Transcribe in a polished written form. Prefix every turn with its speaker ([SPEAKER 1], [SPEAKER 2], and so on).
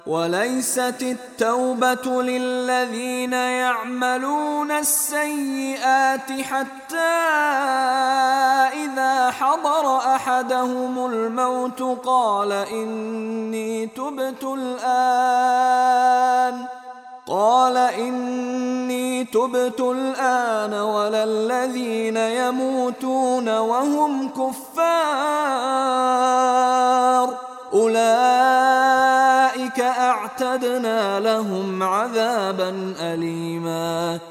[SPEAKER 1] وليست التوبة للذين يعملون السيئات حتى إذا حضر أحدهم الموت قال إني تبت الآن ولا الذين يموتون وهم كفار أولئك أعتدنا لهم عذابا أليما